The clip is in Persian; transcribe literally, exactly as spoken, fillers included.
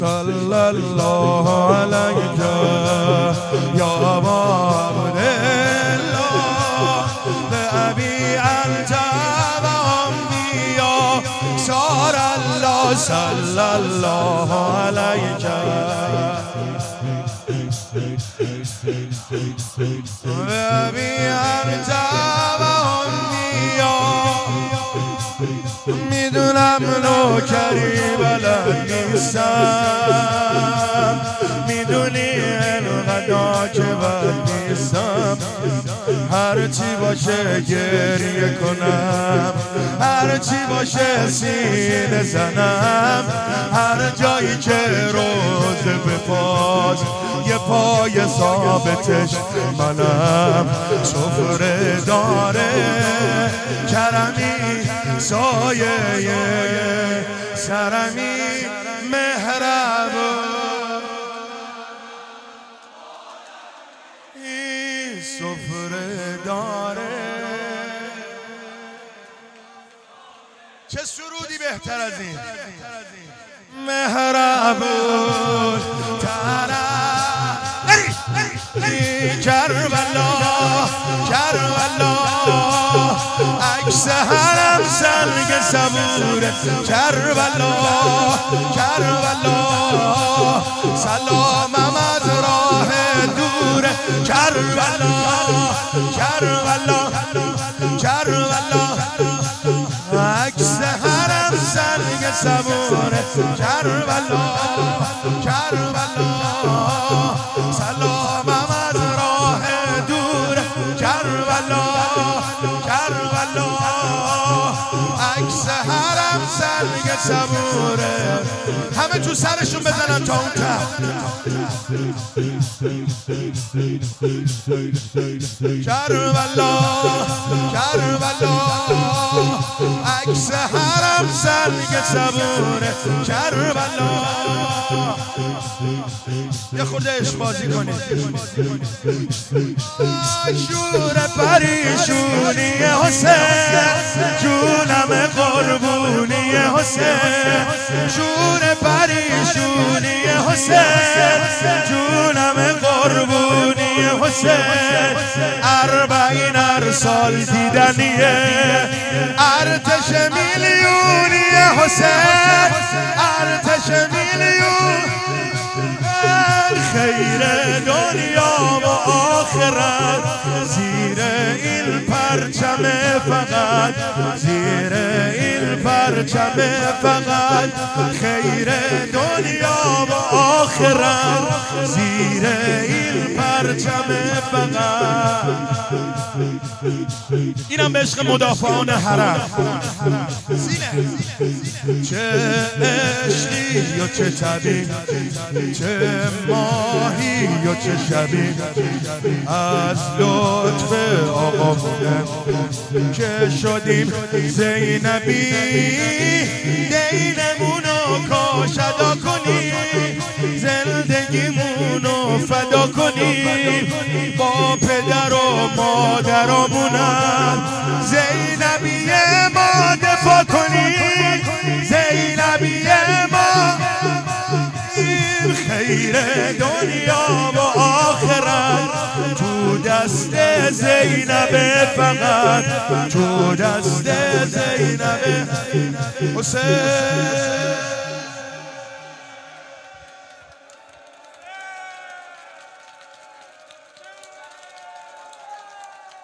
صلی الله علیک یا عبد الله بأبی انت و امی یا سار الله صلی الله علیک بأبی انت و امی یا میدونم نوکری بلد نیستم، میدونی انقدر که بد نیستم، هرچی باشه گریه کنم، هرچی باشه سینه زنم، هر جایی که روزه به پاس یه پای ثابتش منم، سفره داره کرمی سایه سرمی مهرب این سفره داره. چه سرودی بهتر از این؟ مهرب کربلا کربلا عکس حرم سنگ صبوره کربلا کربلا سلامم از راه دوره کربلا کربلا کربلا عکس حرم سنگ صبوره کربلا کربلا سلامم از راه دوره کربلا کربلا عکس حرم سنگ صبوره. همه تو سرشون بزنن تا اون ته. کربلا کربلا عکس حرم سنگ صبوره کربلا. یه خورده عشق بازی کنید. شور پریشونی حسین جونم قربونی حسین، شور پریشونی حسین جونم قربونی حسین، اربعین ارسال دیدنیه ارتش میلیونی حسین، ارتش میلیون خیر دنیا و آخرت زیر این پرچم فقط، زیر این پرچم فقط خیر دنیا و آخرت زیر این پرچم فقط. اینم به عشق مدافعان حرم. چه عشقی و چه طبیب، چه ماهی و چه شبی، از لطف آقا بودم که شدیم زینبی، دینمونو کاش ادا کنیم، زندگیمونو فدا کنیم، با پدر و مادرامونم زینبی ما دفاع کنیم، زینبی ما خیر دنیا و آخرت تو دست زینب فقط، تو دست زینب حسین.